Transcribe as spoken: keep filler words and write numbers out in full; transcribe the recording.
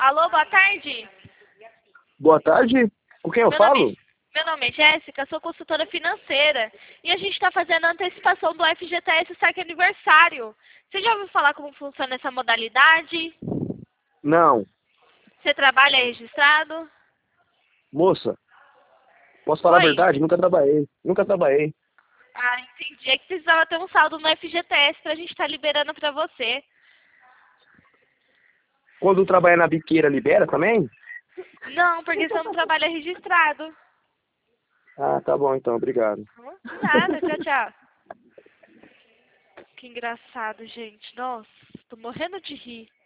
Alô, boa tarde. Boa tarde. Com quem eu Meu falo? nome, meu nome é Jéssica, sou consultora financeira. E a gente está fazendo a antecipação do F G T S Saque Aniversário. Você já ouviu falar como funciona essa modalidade? Não. Você trabalha registrado? Moça, posso falar a Oi? verdade? Nunca trabalhei. Nunca trabalhei. Ah, entendi. É que precisava ter um saldo no F G T S para a gente estar liberando para você. Quando trabalha na biqueira, libera também? Não, porque você não trabalha registrado. Ah, tá bom então. Obrigado. De nada, tchau, tchau. Que engraçado, gente. Nossa, tô morrendo de rir.